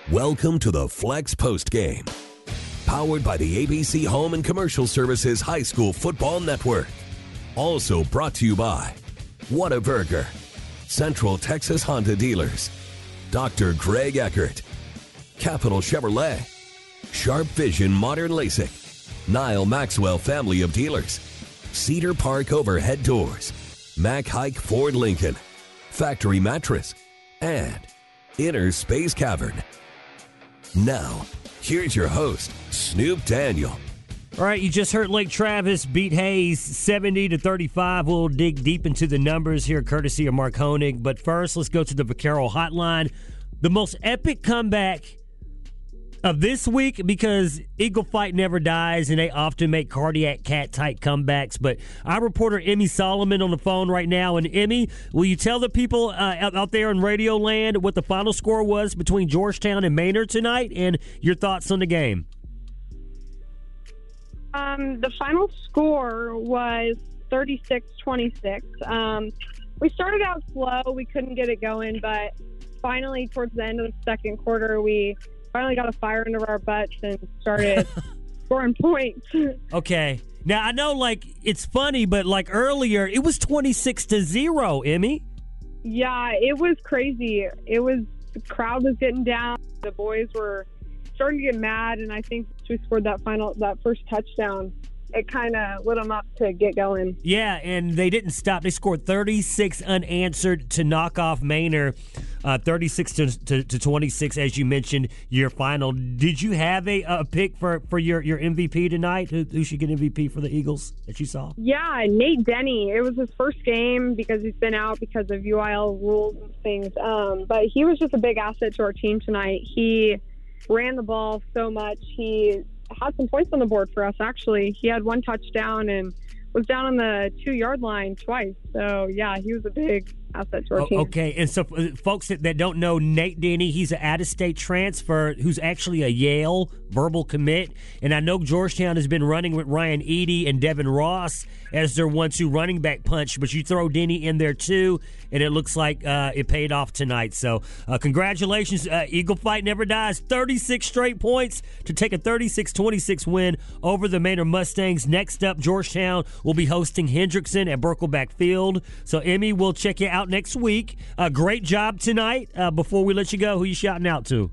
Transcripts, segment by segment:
Welcome to the Flex Post Game, powered by the ABC Home and Commercial Services High School Football Network. Also brought to you by Whataburger, Central Texas Honda Dealers, Dr. Greg Eckert, Capital Chevrolet, Sharp Vision Modern LASIK, Nile Maxwell Family of Dealers, Cedar Park Overhead Doors, Mack Hike Ford Lincoln, Factory Mattress, and Inner Space Cavern. Now, here's your host, Snoop Daniel. All right, you just heard Lake Travis beat Hayes 70-35. We'll dig deep into the numbers here, courtesy of Mark Honig. But first, let's go to the Vaquero Hotline. The most epic comeback of this week, because Eagle Fight never dies, and they often make cardiac cat-type comebacks. But our reporter, Emmy Solomon, on the phone right now. And, Emmy, will you tell the people out there in Radio Land what the final score was between Georgetown and Maynard tonight, and your thoughts on the game? The final score was 36-26. We started out slow. We couldn't get it going, but finally, towards the end of the second quarter, we finally got a fire under our butts and started scoring points. Okay. Now, I know, it's funny, but, earlier, it was 26-0, Emmy. Yeah, it was crazy. The crowd was getting down. The boys were starting to get mad, and I think we scored that first touchdown. It kind of lit them up to get going. Yeah, and they didn't stop. They scored 36 unanswered to knock off Maynard, 36-26, as you mentioned, your final. Did you have a pick for your MVP tonight? Who should get MVP for the Eagles that you saw? Yeah, Nate Denny. It was his first game because he's been out because of UIL rules and things. But he was just a big asset to our team tonight. He ran the ball so much. He had some points on the board for us, actually. He had one touchdown and was down on the 2-yard line twice. So, yeah, he was a big asset to our team. Okay, and so folks that don't know Nate Denny, he's an out-of-state transfer who's actually a Yale verbal commit. And I know Georgetown has been running with Ryan Eady and Devin Ross as their 1-2 running back punch, but you throw Denny in there too, and it looks like it paid off tonight. So congratulations. Eagle Fight never dies. 36 straight points to take a 36-26 win over the Maynard Mustangs. Next up, Georgetown will be hosting Hendrickson at Birkelback Field. So, Emmy, we'll check you out next week. Great job tonight. Before we let you go, who you shouting out to?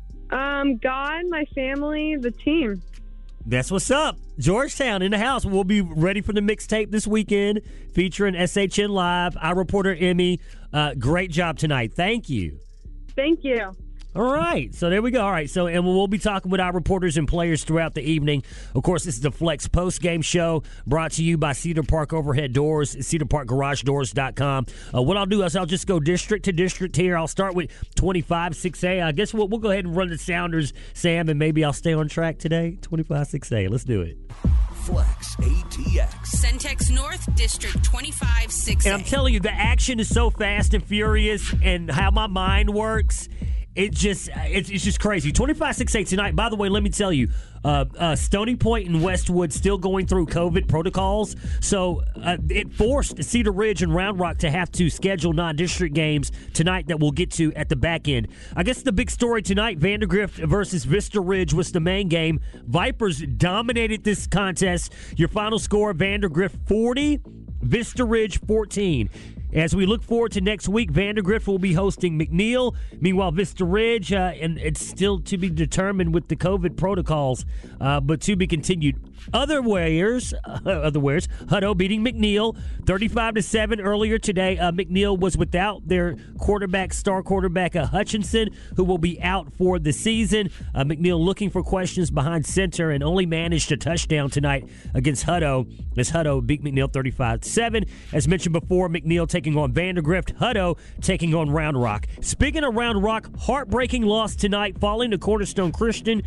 God, my family, the team. That's what's up. Georgetown in the house. We'll be ready for the mixtape this weekend featuring SHN Live. Our reporter, Emmy, great job tonight. Thank you. Thank you. All right, so there we go. All right, so and we'll be talking with our reporters and players throughout the evening. Of course, this is the Flex Post-Game Show brought to you by Cedar Park Overhead Doors, cedarparkgaragedoors.com. What I'll do is I'll just go district to district here. I'll start with 25-6A. I guess we'll go ahead and run the Sounders, Sam, and maybe I'll stay on track today. 25-6A. Let's do it. Flex ATX. Centex North District 25-6A. And I'm telling you, the action is so fast and furious, and how my mind works. It's just crazy. 25-6-8 tonight. By the way, let me tell you, Stony Point and Westwood still going through COVID protocols. So it forced Cedar Ridge and Round Rock to have to schedule non-district games tonight that we'll get to at the back end. I guess the big story tonight, Vandergrift versus Vista Ridge was the main game. Vipers dominated this contest. Your final score, Vandergrift 40, Vista Ridge 14. As we look forward to next week, Vandergrift will be hosting McNeil. Meanwhile, Vista Ridge, and it's still to be determined with the COVID protocols, but to be continued. Other wares, Hutto beating McNeil 35-7 earlier today. McNeil was without their star quarterback Hutchinson, who will be out for the season. McNeil looking for questions behind center and only managed a touchdown tonight against Hutto, as Hutto beat McNeil 35-7. As mentioned before, McNeil taking on Vandergrift, Hutto taking on Round Rock. Speaking of Round Rock, heartbreaking loss tonight, falling to Cornerstone Christian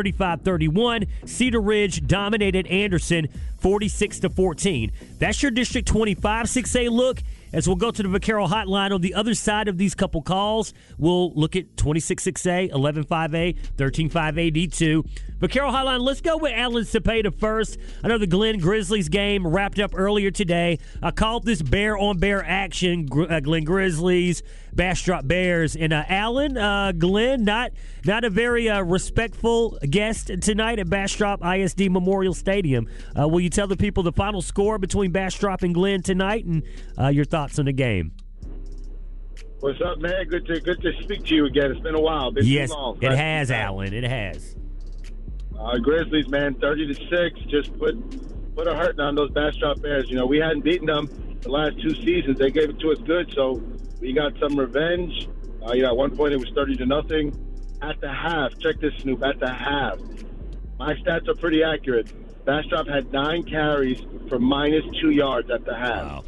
35-31. Cedar Ridge dominated Anderson 46-14. That's your District 25 6A look. as we'll go to the Vaquero hotline. On the other side of these couple calls, we'll look at 266A, 115A, 135AD2. Vaquero hotline, let's go with Alan Cepeda first. I know the Glenn Grizzlies game wrapped up earlier today. I called this bear-on-bear action, Glenn Grizzlies, Bastrop Bears. And Alan, Glenn, not a very respectful guest tonight at Bastrop ISD Memorial Stadium. Will you tell the people the final score between Bastrop and Glenn tonight and your thoughts on the game? What's up, man? Good to speak to you again. It's been a while. Yes, too long. It has, Alan. It has. Grizzlies, man, 30-6. Just put a hurting on those Bastrop Bears. You know, we hadn't beaten them the last 2 seasons. They gave it to us good, so we got some revenge. At one point it was 30-0. At the half, check this, Snoop. At the half, my stats are pretty accurate. Bastrop had 9 carries for -2 yards at the half. Wow.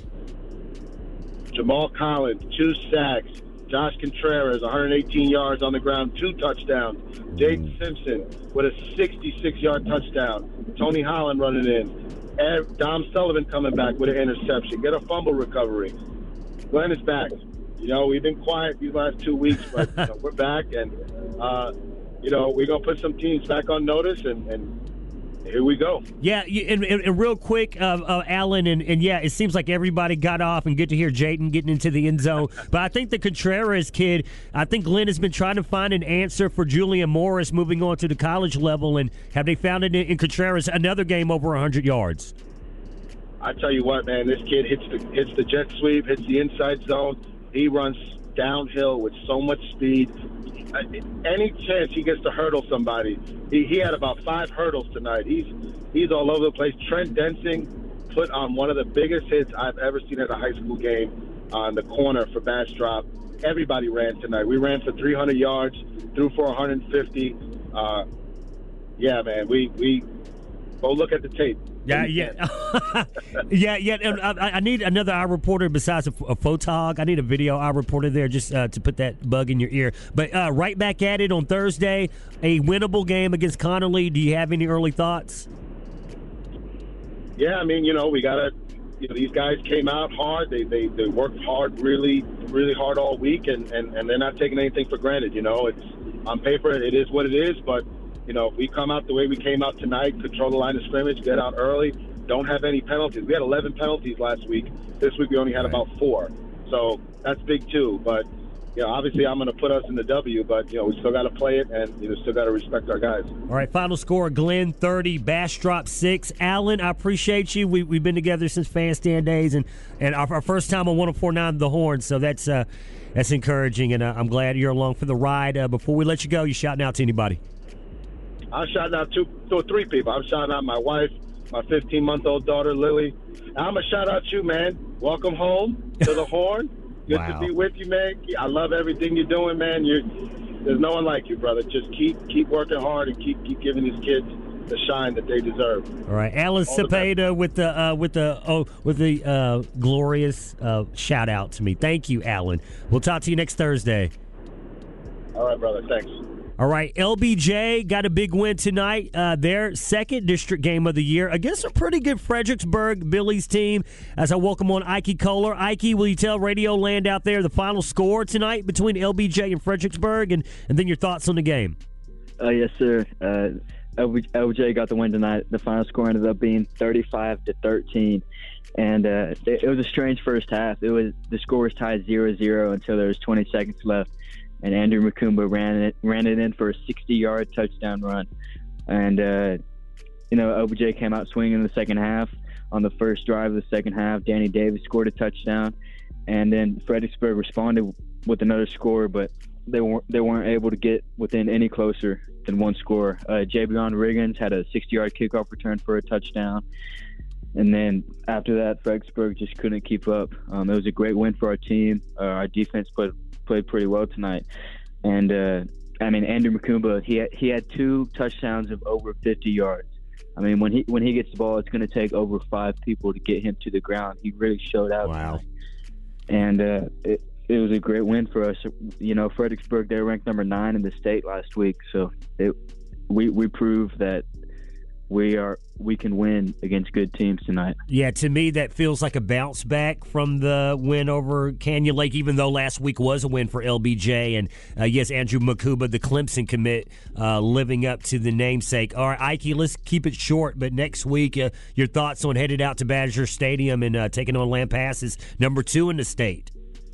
Jamal Collins, 2 sacks. Josh Contreras, 118 yards on the ground, 2 touchdowns. Jaden Simpson with a 66-yard touchdown. Tony Holland running in. Dom Sullivan coming back with an interception. Get a fumble recovery. Glenn is back. You know, we've been quiet these last 2 weeks, but we're back, and we're gonna put some teams back on notice, and here we go. Yeah, and real quick, Alan, and yeah, it seems like everybody got off, and good to hear Jayden getting into the end zone. But I think the Contreras kid, I think Glenn has been trying to find an answer for Julian Morris moving on to the college level, and have they found it in Contreras? Another game over 100 yards. I tell you what, man, this kid hits the jet sweep, hits the inside zone. He runs downhill with so much speed. Any chance he gets to hurdle somebody, he had about 5 hurdles tonight. He's all over the place. Trent Densing put on one of the biggest hits I've ever seen at a high school game on the corner for Bastrop. Everybody ran tonight. We ran for 300 yards, threw for 150. Yeah, man, we go look at the tape. Yeah. And I need another eye reporter besides a photog. I need a video eye reporter there just to put that bug in your ear. But right back at it on Thursday, a winnable game against Connolly. Do you have any early thoughts? Yeah, I mean, we got to. These guys came out hard. They worked hard, really, really hard all week, and they're not taking anything for granted. It's on paper, it is what it is, but. If we come out the way we came out tonight, control the line of scrimmage, get out early, don't have any penalties. We had 11 penalties last week. This week we only had about 4. So that's big too. But, obviously I'm going to put us in the W, but, we still got to play it and, still got to respect our guys. All right, final score, Glenn 30, Bastrop 6. Alan, I appreciate you. We've been together since Fan Stand days and our first time on 104.9 The Horn, so that's encouraging, and I'm glad you're along for the ride. Before we let you go, you shouting out to anybody? I'm shouting out to 3 people. I'm shouting out my wife, my 15-month-old daughter, Lily. I'm going to shout out you, man. Welcome home to the Horn. Good to be with you, man. I love everything you're doing, man. There's no one like you, brother. Just keep working hard and keep giving these kids the shine that they deserve. All right, Alan Cepeda with the glorious shout out to me. Thank you, Alan. We'll talk to you next Thursday. All right, brother. Thanks. All right, LBJ got a big win tonight. Their second district game of the year against a pretty good Fredericksburg Billy's team. As I welcome on Ike Kohler. Ike, will you tell Radio Land out there the final score tonight between LBJ and Fredericksburg, and then your thoughts on the game? Yes, sir. LBJ got the win tonight. The final score ended up being 35-13. And it was a strange first half. The score was tied 0-0 until there was 20 seconds left. And Andrew Macumba ran it in for a 60-yard touchdown run. And, LBJ came out swinging in the second half. On the first drive of the second half, Danny Davis scored a touchdown. And then Fredericksburg responded with another score, but they weren't able to get within any closer than one score. Javion Riggins had a 60-yard kickoff return for a touchdown. And then after that, Fredericksburg just couldn't keep up. It was a great win for our team. Our defense played pretty well tonight. And, Andrew Macumba, he had 2 touchdowns of over 50 yards. I mean, when he gets the ball, it's going to take over 5 people to get him to the ground. He really showed out tonight. And it was a great win for us. Fredericksburg, they ranked number 9 in the state last week. So we proved that we can win against good teams tonight. Yeah, to me, that feels like a bounce back from the win over Canyon Lake, even though last week was a win for LBJ. And, yes, Andrew Makuba, the Clemson commit, living up to the namesake. All right, Ike, let's keep it short, but next week, your thoughts on headed out to Badger Stadium and taking on Lampasas, number 2 in the state.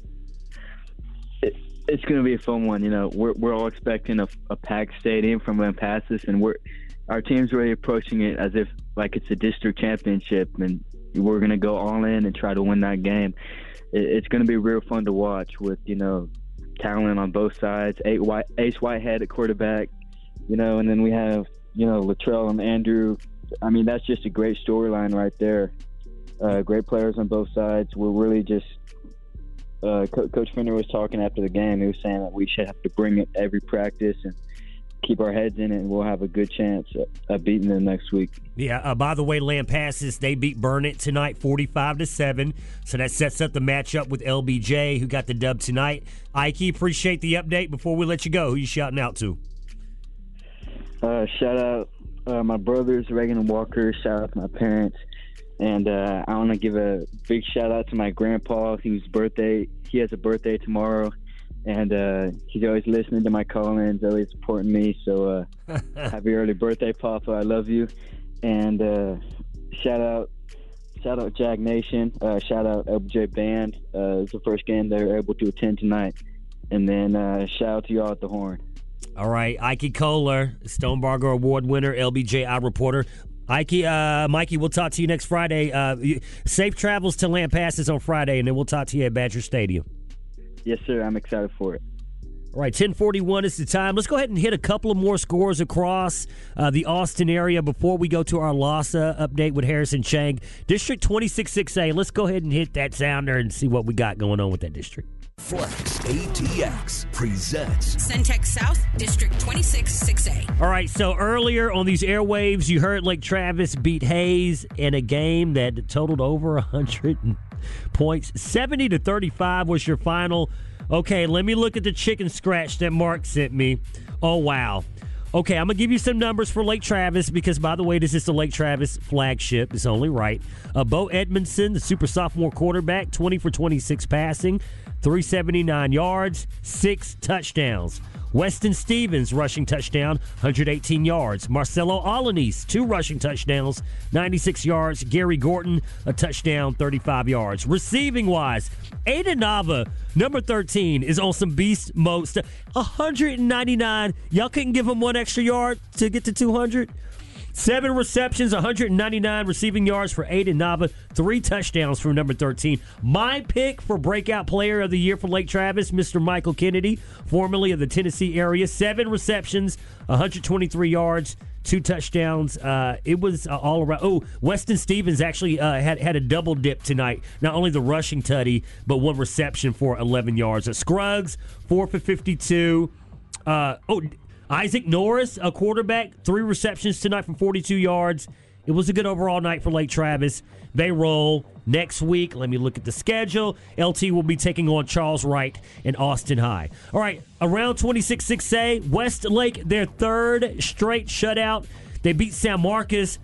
It's going to be a fun one. You know, we're all expecting a packed stadium from Lampasas, and our team's really approaching it as if like it's a district championship, and we're going to go all in and try to win that game. It's going to be real fun to watch with, you know, talent on both sides. Ace Whitehead at quarterback, you know, and then we have, you know, Latrell and Andrew. I mean, that's just a great storyline right there. Great players on both sides. We're really just Coach Fender was talking after the game. He was saying that we should have to bring it every practice and keep our heads in it, and we'll have a good chance at beating them next week. Yeah, by the way, Lampasas, they beat Burnett tonight 45-7, so that sets up the matchup with LBJ, who got the dub tonight. Ike, appreciate the update. Before we let you go, who you shouting out to? Shout out my brothers, Reagan and Walker. Shout out to my parents. And I want to give a big shout out to my grandpa, whose birthday, he has a birthday tomorrow. And he's always listening to my call-ins, always supporting me. So happy early birthday, Papa. I love you. And shout out Jag Nation. Shout out LBJ Band. It's the first game they were able to attend tonight. And then shout out to y'all at the Horn. All right, Ike Kohler, Stonebarger Award winner, LBJ reporter. Ike, Mikey, we'll talk to you next Friday. Safe travels to Lampasas on Friday, and then we'll talk to you at Badger Stadium. Yes, sir. I'm excited for it. All right, 10:41 is the time. Let's go ahead and hit a couple of more scores across the Austin area before we go to our LASA update with Harrison Chang. District 26-6A, let's go ahead and hit that sounder and see what we got going on with that district. Flex ATX presents Centex South, District 26-6A. All right, so earlier on these airwaves, you heard Lake Travis beat Hayes in a game that totaled over 100 points. 70-35 was your final. Okay, let me look at the chicken scratch that Mark sent me. Oh, wow. Okay, I'm going to give you some numbers for Lake Travis because, by the way, this is the Lake Travis flagship. It's only right. Bo Edmondson, the super sophomore quarterback, 20 for 26 passing, 379 yards, 6 touchdowns. Weston Stevens, rushing touchdown, 118 yards. Marcelo Alanis, 2 rushing touchdowns, 96 yards. Gary Gorton, a touchdown, 35 yards. Receiving-wise, Aiden Nava, number 13, is on some beast mode stuff. 199. Y'all couldn't give him 1 extra yard to get to 200? 7 receptions, 199 receiving yards for Aiden Nava, 3 touchdowns from number 13. My pick for breakout player of the year for Lake Travis, Mr. Michael Kennedy, formerly of the Tennessee area. 7 receptions, 123 yards, 2 touchdowns. It was all around. Oh, Weston Stevens actually had a double dip tonight. Not only the rushing tutty, but 1 reception for 11 yards. Scruggs, 4 for 52. Isaac Norris, a quarterback, 3 receptions tonight for 42 yards. It was a good overall night for Lake Travis. They roll next week. Let me look at the schedule. LT will be taking on Charles Wright and Austin High. All right, around 26-6A, Westlake, their 3rd straight shutout. They beat San Marcos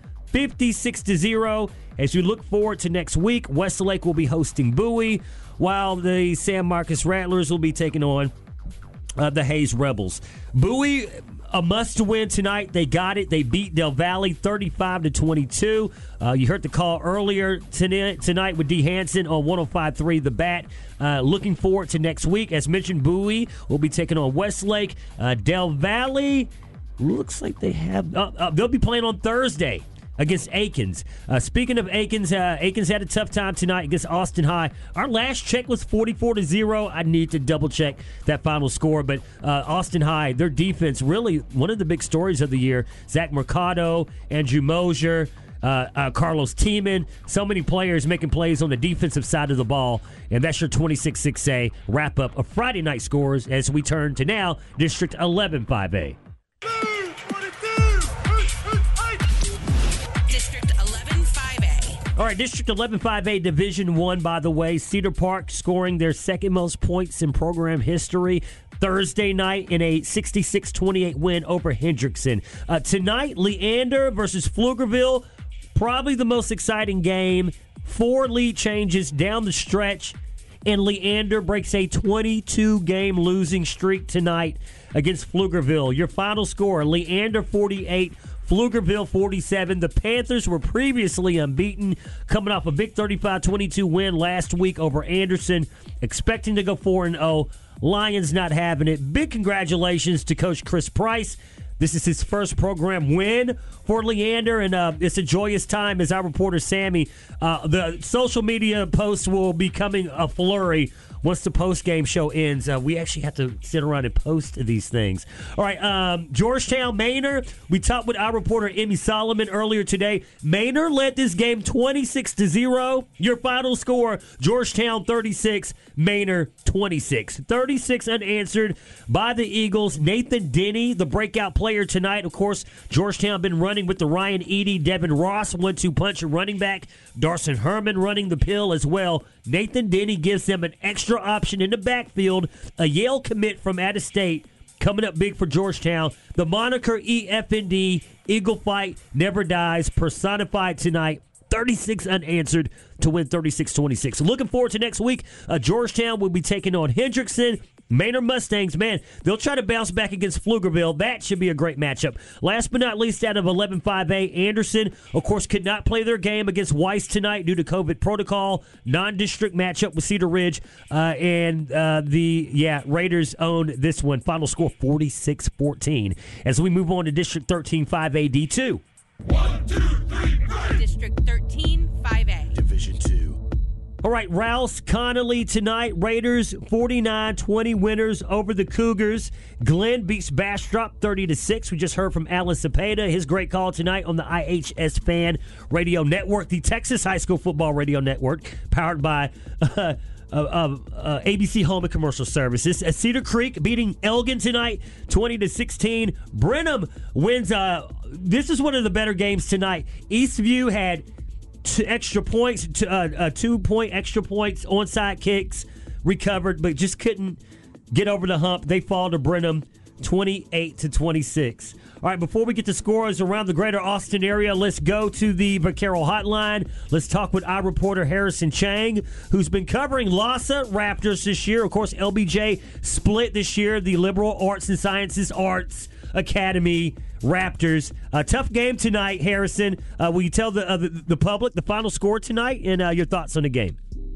56-0. As you look forward to next week, Westlake will be hosting Bowie, while the San Marcos Rattlers will be taking on the Hayes Rebels. Bowie, a must-win tonight. They got it. They beat Del Valle 35-22. You heard the call earlier tonight with D. Hansen on 105.3 The Bat. Looking forward to next week. As mentioned, Bowie will be taking on Westlake. Del Valle looks like they have. They'll be playing on Thursday against Aikens. Speaking of Aikens, Aikens had a tough time tonight against Austin High. Our last check was 44-0. I need to double-check that final score. But Austin High, their defense, really one of the big stories of the year. Zach Mercado, Andrew Mosier, Carlos Tiemann. So many players making plays on the defensive side of the ball. And that's your 26-6A wrap-up of Friday night scores as we turn to now District 11-5A. All right, District 11-5A Division I, by the way. Cedar Park scoring their 2nd most points in program history. Thursday night in a 66-28 win over Hendrickson. Tonight, Leander versus Pflugerville, probably the most exciting game. 4 lead changes down the stretch, and Leander breaks a 22-game losing streak tonight against Pflugerville. Your final score, Leander 48, Pflugerville 47. The Panthers were previously unbeaten, coming off a big 35-22 win last week over Anderson, expecting to go 4-0. Lions not having it. Big congratulations to Coach Chris Price. This is his first program win for Leander, and it's a joyous time as our reporter Sammy. The social media posts will be coming a flurry once the post-game show ends. We actually have to sit around and post these things. All right, Georgetown, Manor. We talked with our reporter Emmy Solomon earlier today. Manor led this game 26-0. Your final score, Georgetown 36, Manor 26. 36 unanswered by the Eagles. Nathan Denny, the breakout player tonight. Of course, Georgetown been running with the Ryan Eady, Devin Ross, 1-2 punch running back. Darson Herman running the pill as well. Nathan Denny gives them an extra option in the backfield. A Yale commit from out-of-state coming up big for Georgetown. The moniker EFND, Eagle Fight Never Dies, personified tonight. 36 unanswered to win 36-26. So looking forward to next week. Georgetown will be taking on Hendrickson. Manor Mustangs, man, they'll try to bounce back against Pflugerville. That should be a great matchup. Last but not least, out of 11-5A, Anderson, of course, could not play their game against Weiss tonight due to COVID protocol. Non-district matchup with Cedar Ridge. Raiders own this one. Final score 46-14. As we move on to District 13, 5A, D2. 1, 2, 3, break. District 13, 5A. Division 2. All right, Rouse Connolly tonight. Raiders 49-20 winners over the Cougars. Glenn beats Bastrop 30-6. We just heard from Alan Cepeda, his great call tonight on the IHS Fan Radio Network, the Texas High School Football Radio Network, powered by ABC Home and Commercial Services. Cedar Creek beating Elgin tonight, 20-16. Brenham wins. This is one of the better games tonight. Eastview had 2 extra points, 2-point extra points, onside kicks recovered, but just couldn't get over the hump. They fall to Brenham 28-26. All right, before we get to scores around the greater Austin area, let's go to the Vaquero hotline. Let's talk with our reporter Harrison Chang, who's been covering LASA Raptors this year. Of course, LBJ split this year, the Liberal Arts and Sciences Arts Academy Raptors. A tough game tonight, Harrison. Will you tell the public the final score tonight and your thoughts on the game?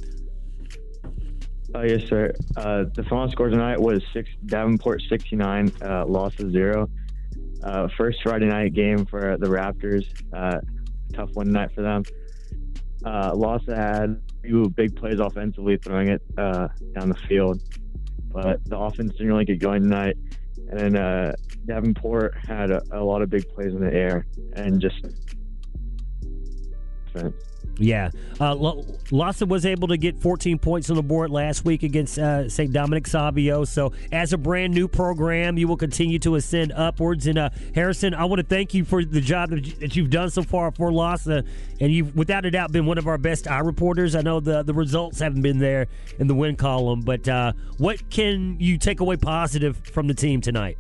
Yes, sir. The final score tonight was Davenport 69, LASA 0. First Friday night game for the Raptors. Tough one tonight for them. LASA had a few big plays offensively, throwing it down the field, but the offense didn't really get going tonight. And then Davenport had a lot of big plays in the air and just defense. Yeah. LASA was able to get 14 points on the board last week against St. Dominic Savio. So as a brand new program, you will continue to ascend upwards. And Harrison, I want to thank you for the job that you've done so far for LASA. And you've, without a doubt, been one of our best reporters. I know the results haven't been there in the win column, but what can you take away positive from the team tonight?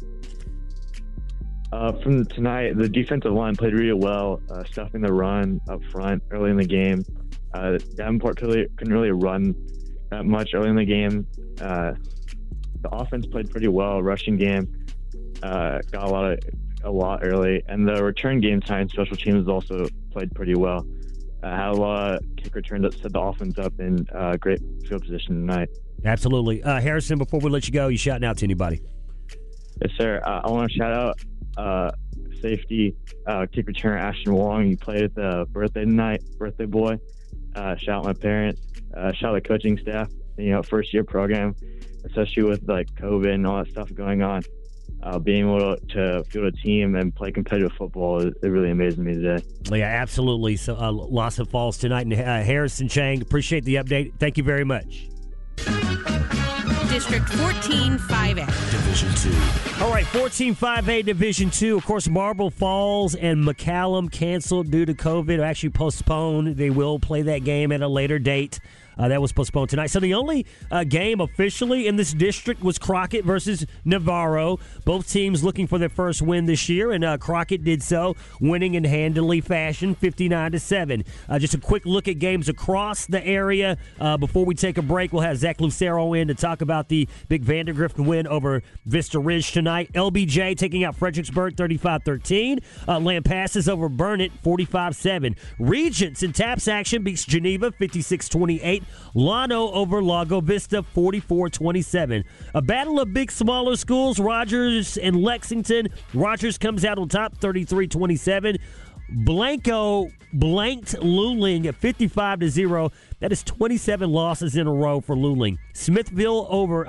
From tonight, the defensive line played really well, stuffing the run up front early in the game. Davenport couldn't really run that much early in the game. The offense played pretty well, rushing game, got a lot early, and the return game tonight, special teams also played pretty well. Had a lot of kick returns that set the offense up in great field position tonight. Absolutely. Harrison, before we let you go, you shouting out to anybody? Yes, sir. I want to shout out safety kick returner Ashton Wong. He played at the birthday boy. Shout out my parents. Shout out the coaching staff. First year program, especially with like COVID and all that stuff going on. Being able to field a team and play competitive football, it really amazed me today. Yeah, absolutely. So LASA falls tonight. And Harrison Chang, appreciate the update. Thank you very much. District 14, 5A. Division 2. All right, 14-5A Division 2. Of course, Marble Falls and McCallum canceled due to COVID, or actually postponed. They will play that game at a later date. That was postponed tonight. So the only game officially in this district was Crockett versus Navarro. Both teams looking for their first win this year, and Crockett did so, winning in handily fashion, 59-7. Just a quick look at games across the area. Before we take a break, we'll have Zach Lucero in to talk about the big Vandergrift win over Vista Ridge tonight. LBJ taking out Fredericksburg 35-13. Lampasas over Burnett 45-7. Regents in TAPS action beats Geneva 56-28. Llano over Lago Vista 44-27. A battle of big smaller schools, Rogers and Lexington. Rogers comes out on top 33-27. Blanco blanked Luling at 55-0. That is 27 losses in a row for Luling. Smithville over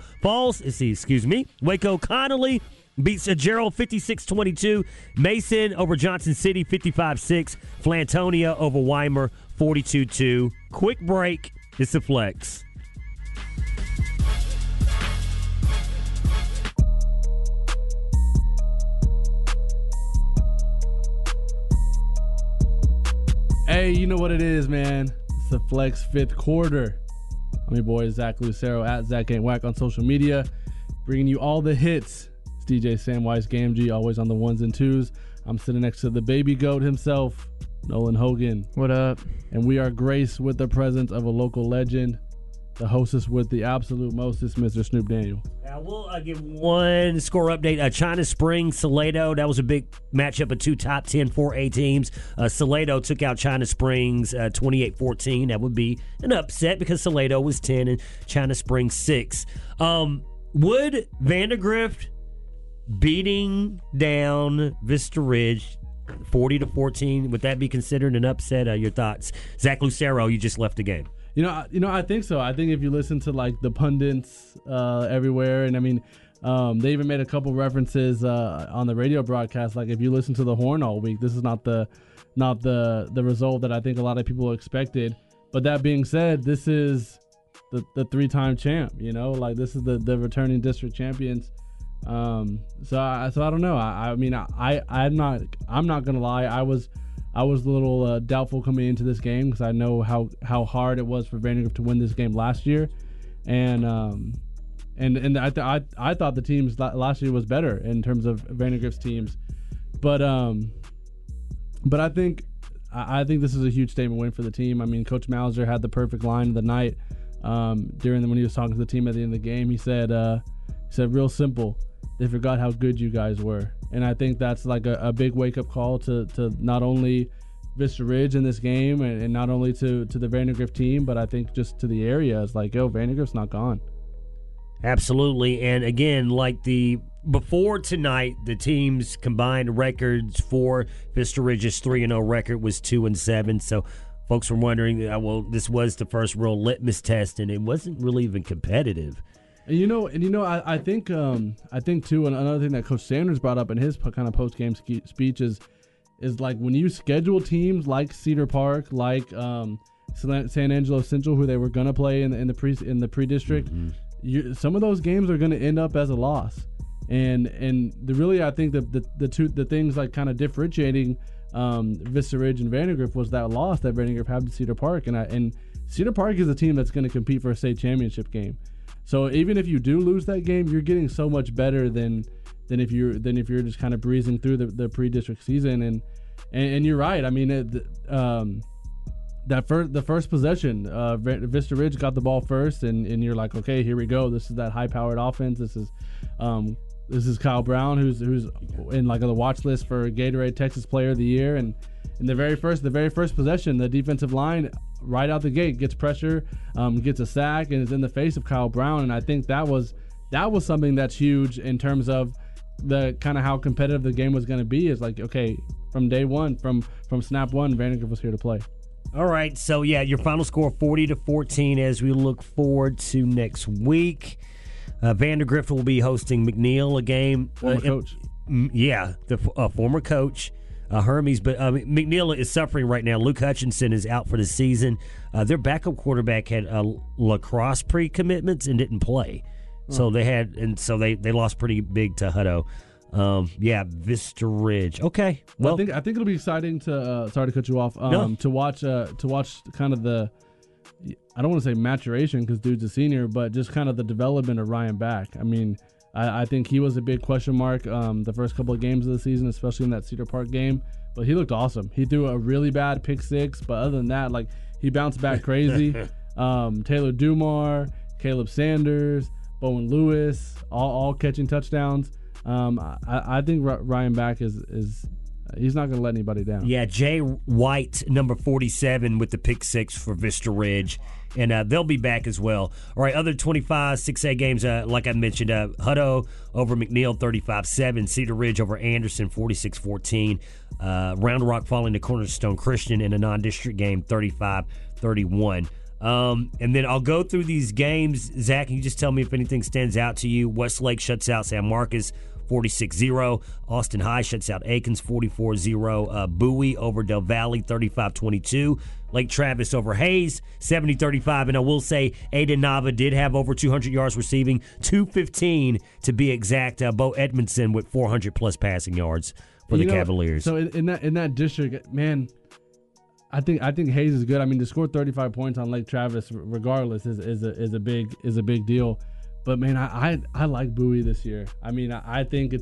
Waco Connolly beats Gerald 56-22. Mason over Johnson City 55-6. Flantonia over Weimar 42-2. Quick break. It's the Flex. Hey, you know what it is, man. It's the Flex fifth quarter. I'm your boy, Zach Lucero, at Zach Ain't Whack on social media, bringing you all the hits. It's DJ Samwise Gamgee, always on the ones and twos. I'm sitting next to the baby goat himself, Nolan Hogan. What up? And we are graced with the presence of a local legend, the hostess with the absolute mostest, Mr. Snoop Daniel. We'll give one score update. China Springs, Salado. That was a big matchup of two top 10 4A teams. Salado took out China Springs 28-14. That would be an upset because Salado was 10 and China Springs 6. Would Vandergrift beating down Vista Ridge 40-14, would that be considered an upset? Your thoughts? Zach Lucero, you just left the game. You know, I think so. I think if you listen to like the pundits everywhere, and I mean, they even made a couple references on the radio broadcast. Like if you listen to the Horn all week, this is not the result that I think a lot of people expected. But that being said, this is the three-time champ. You know, like this is the returning district champions. So I don't know. I'm not gonna lie. I was a little doubtful coming into this game because I know how hard it was for Vandergrift to win this game last year, and I thought the teams last year was better in terms of Vandergrift's teams, but I think this is a huge statement win for the team. I mean, Coach Mauser had the perfect line of the night when he was talking to the team at the end of the game. He said real simple, they forgot how good you guys were. And I think that's like a big wake-up call to not only Vista Ridge in this game and not only to the Vandergrift team, but I think just to the area. It's like, yo, Vandergrift's not gone. Absolutely. And again, like before tonight, the team's combined records for Vista Ridge's 3-0 record was 2-7. So folks were wondering, this was the first real litmus test, and it wasn't really even competitive. I think too, and another thing that Coach Sanders brought up in his kind of post-game speech is like when you schedule teams like Cedar Park, like San Angelo Central, who they were gonna play in the pre-district, some of those games are gonna end up as a loss. And I think the things like kind of differentiating Vista Ridge and Vandergrift was that loss that Vandergrift had to Cedar Park, and Cedar Park is a team that's going to compete for a state championship game. So even if you do lose that game, you're getting so much better than if you're just kind of breezing through the pre-district season. And you're right. I mean, the first possession, Vista Ridge got the ball first, and you're like, okay, here we go. This is that high-powered offense. This is Kyle Brown, who's in like on the watch list for Gatorade Texas Player of the Year. And in the very first possession, the defensive line right out the gate gets pressure, gets a sack, and is in the face of Kyle Brown. And I think that was something that's huge in terms of the kind of how competitive the game was going to be. Is like, okay, from day one, from snap one, Vandergrift was here to play. All right, so yeah, your final score 40-14 as we look forward to next week. Vandergrift will be hosting McNeil, a game. Former coach. Yeah, the former coach. Hermes, but McNeil is suffering right now. Luke Hutchinson is out for the season. Their backup quarterback had lacrosse pre-commitments and didn't play, so they lost pretty big to Hutto. Vista Ridge. Okay, well, I think it'll be exciting to sorry to cut you off. To watch kind of the I don't want to say maturation because dude's a senior, but just kind of the development of Ryan Back. I mean, I think he was a big question mark the first couple of games of the season, especially in that Cedar Park game. But he looked awesome. He threw a really bad pick six, but other than that, like, he bounced back crazy. Taylor Dumar, Caleb Sanders, Bowen Lewis, all catching touchdowns. I think Ryan Back is he's not going to let anybody down. Yeah, Jay White, number 47, with the pick six for Vista Ridge. And they'll be back as well. All right, other 25 6A games, like I mentioned, Hutto over McNeil, 35-7. Cedar Ridge over Anderson, 46-14. Round Rock falling to Cornerstone Christian in a non-district game, 35-31. And then I'll go through these games. Zach, can you just tell me if anything stands out to you? Westlake shuts out San Marcos, 46-0. Austin High shuts out Aikens, 44-0. Bowie over Del Valle, 35-22. Lake Travis over Hayes, 70-35. And I will say Aiden Nava did have over 200 yards receiving, 215 to be exact. Bo Edmondson with 400-plus passing yards for the Cavaliers. So in that district, man, I think Hayes is good. I mean, to score 35 points on Lake Travis, regardless, is a big deal. But man, I like Bowie this year. I mean, I think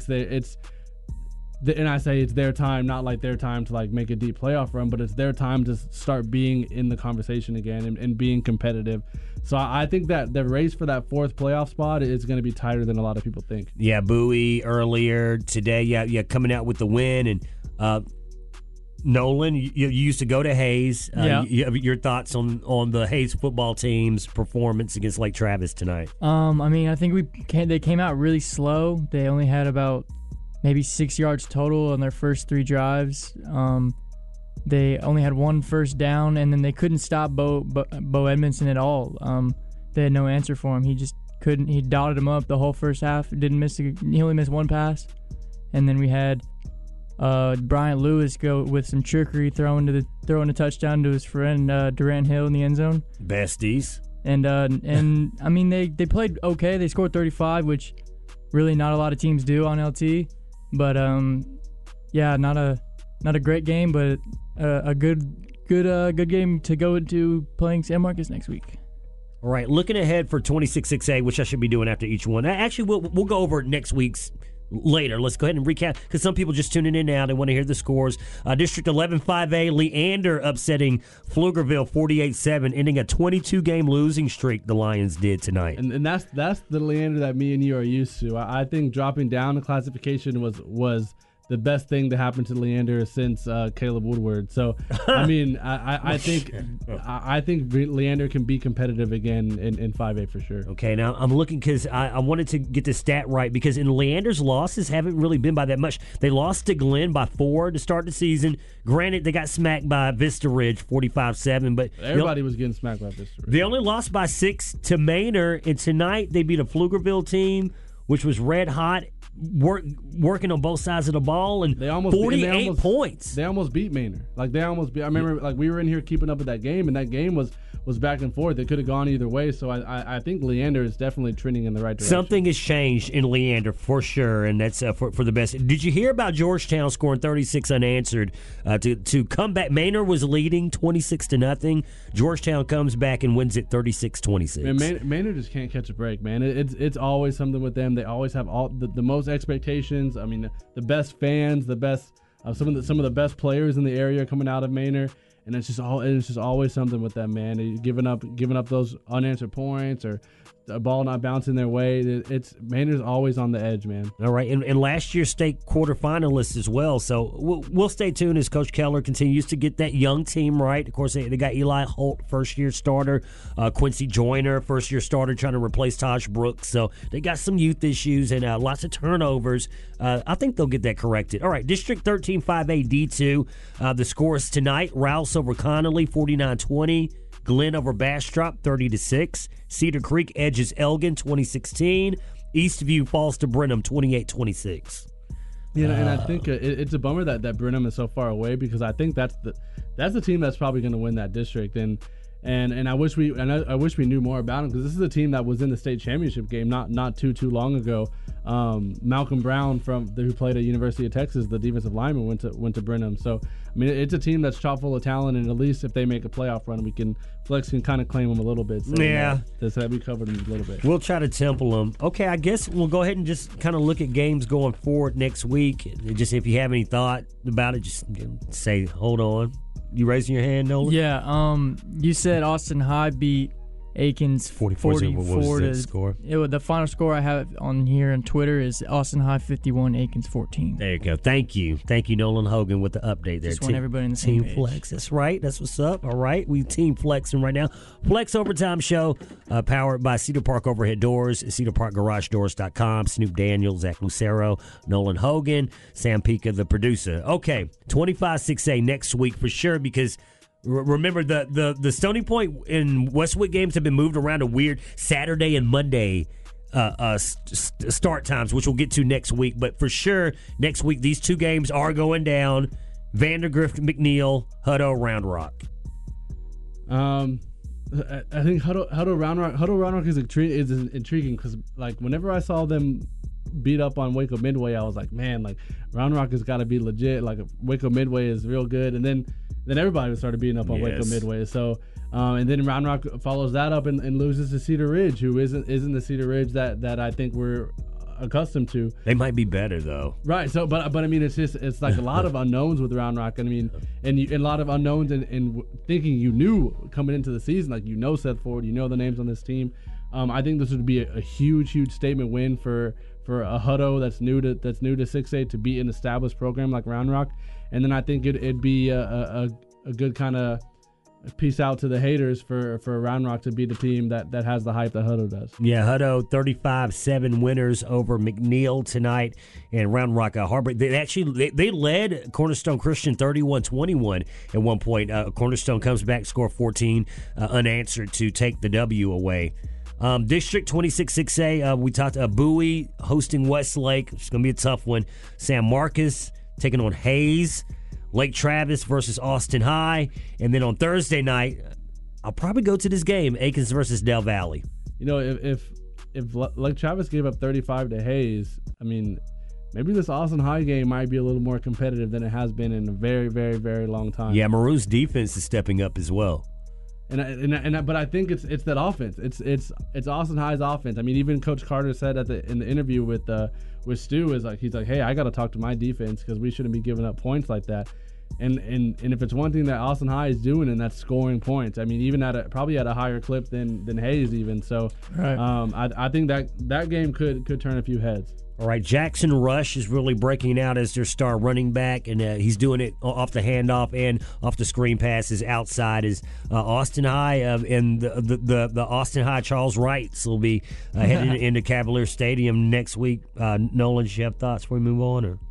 and I say it's their time, not like their time to like make a deep playoff run, but it's their time to start being in the conversation again and being competitive. So I think that the race for that fourth playoff spot is going to be tighter than a lot of people think. Yeah, Bowie earlier today, yeah, coming out with the win. And Nolan, you used to go to Hayes. Your thoughts on the Hayes football team's performance against Lake Travis tonight? I mean, I think they came out really slow. They only had about maybe 6 yards total on their first 3 drives. They only had 1 first down, and then they couldn't stop Bo Edmondson at all. They had no answer for him. He just couldn't. He dotted him up the whole first half. He only missed 1 pass, and then we had Bryant Lewis go with some trickery, throwing a touchdown to his friend Durant Hill in the end zone. Besties. And I mean, they played okay. They scored 35, which really not a lot of teams do on LT. But yeah, not a great game, but a good game to go into playing San Marcos next week. All right, looking ahead for 26-6A, which I should be doing after each one. Actually, we'll go over next week's later. Let's go ahead and recap, because some people just tuning in now. They want to hear the scores. District 11 5A, Leander upsetting Pflugerville 48-7, ending a 22-game losing streak the Lions did tonight. And that's the Leander that me and you are used to. I think dropping down the classification was the best thing to happen to Leander since Caleb Woodward. So, I mean, I think Leander can be competitive again in 5A for sure. Okay, now I'm looking because I wanted to get the stat right, because in Leander's losses haven't really been by that much. They lost to Glenn by 4 to start the season. Granted, they got smacked by Vista Ridge 45-7, but everybody was getting smacked by Vista Ridge. They only lost by 6 to Manor, and tonight they beat a Pflugerville team, which was red hot, working on both sides of the ball, and 48 points. They almost beat Manor. I remember, we were in here keeping up with that game, and that game was back and forth. It could have gone either way. So I think Leander is definitely trending in the right direction. Something has changed in Leander for sure, and that's for the best. Did you hear about Georgetown scoring 36 unanswered to come back? Manor was leading 26-0. Georgetown comes back and wins it 36-26. Manor just can't catch a break, man. It's always something with them. They always have all the most expectations. I mean, the best fans, the best some of the best players in the area coming out of Manor. And it's just always something with them, man. Giving up those unanswered points or a ball not bouncing their way. Manor's always on the edge, man. All right, and last year's state quarterfinalists as well. So we'll stay tuned as Coach Keller continues to get that young team right. Of course, they got Eli Holt, first-year starter, Quincy Joyner, first-year starter, trying to replace Taj Brooks. So they got some youth issues and lots of turnovers. I think they'll get that corrected. All right, District 13 5A D2. The scores tonight: Rouse over Connolly 49-20. Glenn over Bastrop 30-6. Cedar Creek edges Elgin 2016. Eastview falls to Brenham 28-26. Yeah, and I think it's a bummer that Brenham is so far away, because I think that's the team that's probably going to win that district. And And I wish we knew more about him, because this is a team that was in the state championship game not too long ago. Malcolm Brown who played at University of Texas, the defensive lineman, went to Brenham. So I mean, it's a team that's chock full of talent, and at least if they make a playoff run, Flex can kind of claim them a little bit. So, yeah, we covered them a little bit. We'll try to temple them. Okay, I guess we'll go ahead and just kind of look at games going forward next week. Just if you have any thought about it, just say, hold on. You raising your hand, Nolan? Yeah. You said Austin High beat Aikens 44 to score. The final score I have on here on Twitter is Austin High 51, Aikens 14. There you go. Thank you, Nolan Hogan, with the update there. Just want everybody in the same Team Flex. That's right. That's what's up. All right, we team flexing right now. Flex Overtime Show, powered by Cedar Park Overhead Doors, cedarparkgaragedoors.com. Snoop Daniels, Zach Lucero, Nolan Hogan, Sam Pica, the producer. Okay, 25-6A next week for sure, because remember, the Stony Point and Westwood games have been moved around to weird Saturday and Monday start times, which we'll get to next week. But for sure, next week, these two games are going down. Vandergrift, McNeil, Hutto, Round Rock. I think Hutto Round Rock is intriguing, because like whenever I saw them beat up on Waco Midway, I was like, man, like Round Rock has got to be legit. Like Waco Midway is real good, and then everybody started beating up on Waco Midway. So, and then Round Rock follows that up and loses to Cedar Ridge, who isn't the Cedar Ridge that I think we're accustomed to. They might be better though. Right. So, but I mean, it's like a lot of unknowns with Round Rock. And I mean, and a lot of unknowns in thinking you knew coming into the season, like Seth Ford, the names on this team. I think this would be a huge statement win for a Hutto that's new to 6A to beat an established program like Round Rock. And then I think it'd be a good kind of peace out to the haters for Round Rock to be the team that has the hype that Hutto does. Yeah, Hutto 35-7 winners over McNeil tonight, and Round Rock a heartbreak. They led Cornerstone Christian 31-21 at one point. Cornerstone comes back, score 14 unanswered to take the W away. District 26-6A, we talked Bowie hosting Westlake. It's going to be a tough one. San Marcos taking on Hayes. Lake Travis versus Austin High. And then on Thursday night, I'll probably go to this game, Aikens versus Del Valley. If Lake Travis gave up 35 to Hayes, I mean, maybe this Austin High game might be a little more competitive than it has been in a very, very, very long time. Yeah, Maroon's defense is stepping up as well. But I think it's that offense. It's Austin High's offense. I mean, even Coach Carter said in the interview with Stu he's like, hey, I got to talk to my defense because we shouldn't be giving up points like that. And if it's one thing that Austin High is doing, and that's scoring points. I mean, even probably at a higher clip than Hayes even. So right. I think that game could turn a few heads. All right, Jackson Rush is really breaking out as their star running back, and he's doing it off the handoff and off the screen passes outside. Is Austin High and the Austin High Charles Wrights will be heading into Cavalier Stadium next week. Nolan, do you have thoughts before we move on?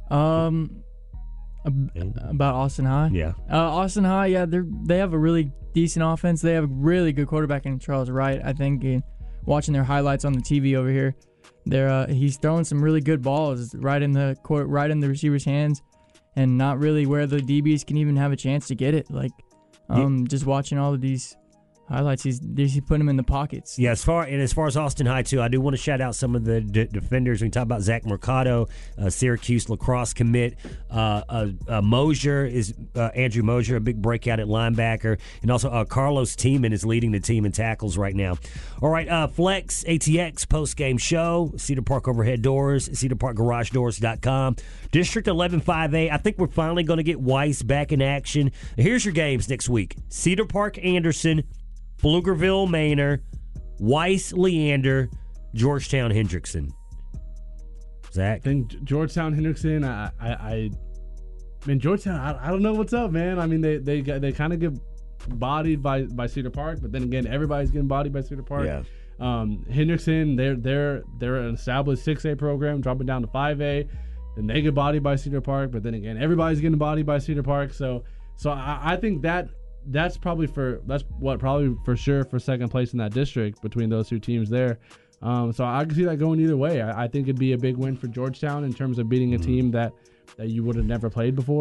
About Austin High? Yeah. Austin High, yeah, they have a really decent offense. They have a really good quarterback in Charles Wright. I think watching their highlights on the TV over here, he's throwing some really good balls right in the receiver's hands, and not really where the DBs can even have a chance to get it. Like, just watching all of these highlights, he's putting them in the pockets. Yeah, as far as Austin High too, I do want to shout out some of the defenders. We talk about Zach Mercado, Syracuse lacrosse commit. Mosier is Andrew Mosier, a big breakout at linebacker, and also Carlos Tiemann is leading the team in tackles right now. All right, Flex ATX post game show. Cedar Park Overhead Doors, cedarparkgaragedoors.com. District 11-5A. I think we're finally going to get Weiss back in action. Here's your games next week: Cedar Park Anderson, Pflugerville Manor, Weiss Leander, Georgetown Hendrickson. Zach? I think Georgetown Hendrickson, I mean, Georgetown, I don't know what's up, man. I mean, they kind of get bodied by Cedar Park, but then again, everybody's getting bodied by Cedar Park. Yeah. Hendrickson, they're an established 6A program, dropping down to 5A, and they get bodied by Cedar Park, but then again, everybody's getting bodied by Cedar Park. So I think that's probably for sure for second place in that district between those two teams there. So I can see that going either way. I think it'd be a big win for Georgetown in terms of beating a team that you would have never played before.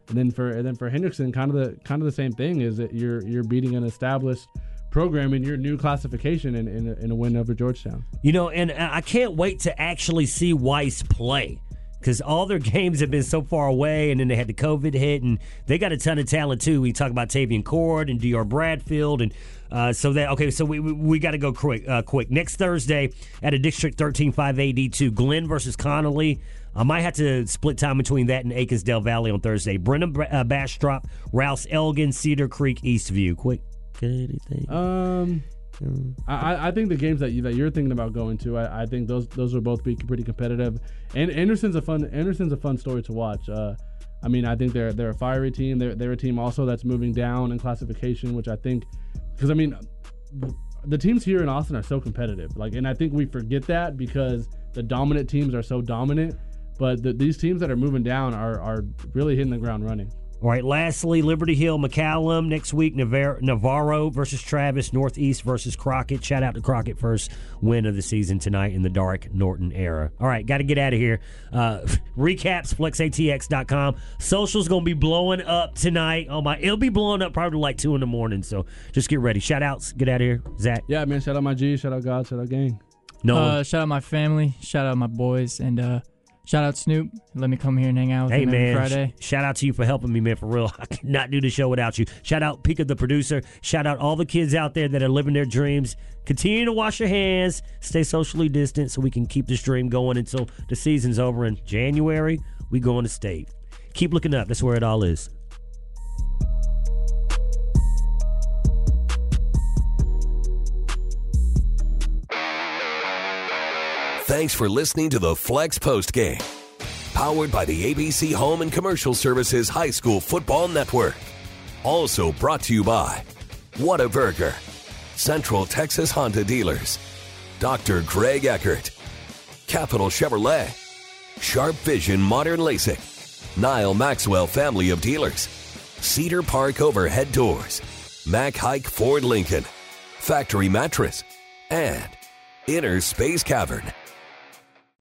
And then for Hendrickson, kind of the same thing, is that you're beating an established program in your new classification in a win over Georgetown. And I can't wait to actually see Weiss play, because all their games have been so far away, and then they had the COVID hit, and they got a ton of talent too. We talk about Tavian Cord and DR Bradfield, and so we got to go quick. Next Thursday at a District 13 5AD2, Glenn versus Connolly. I might have to split time between that and Aikens-Del Valley on Thursday. Brenham Bastrop, Rouse Elgin, Cedar Creek, Eastview. Quick, anything? I think the games that you're thinking about going to, I think those will both be pretty competitive. And Anderson's a fun story to watch. I think they're a fiery team. They're a team also that's moving down in classification, which I think, because the teams here in Austin are so competitive. And I think we forget that because the dominant teams are so dominant. But these teams that are moving down are really hitting the ground running. All right, lastly, Liberty Hill, McCallum. Next week, Navarro versus Travis, Northeast versus Crockett. Shout out to Crockett, first win of the season tonight in the Dark Norton era. All right, got to get out of here. Recaps, flexatx.com. Social's going to be blowing up tonight. It'll be blowing up probably like 2 in the morning, so just get ready. Shout outs, get out of here. Zach? Yeah, man, shout out my G, shout out God, shout out gang. Shout out my family, shout out my boys, and shout out Snoop. Let me come here and hang out with him every Friday. Shout out to you for helping me, man, for real. I could not do the show without you. Shout out Pika, the producer. Shout out all the kids out there that are living their dreams. Continue to wash your hands. Stay socially distant so we can keep this dream going until the season's over. In January, we go on to state. Keep looking up. That's where it all is. Thanks for listening to the Flex Post Game, powered by the ABC Home and Commercial Services High School Football Network. Also brought to you by Whataburger, Central Texas Honda Dealers, Dr. Greg Eckert, Capital Chevrolet, Sharp Vision Modern LASIK, Nile Maxwell Family of Dealers, Cedar Park Overhead Doors, Mack Hike Ford Lincoln, Factory Mattress, and Inner Space Cavern.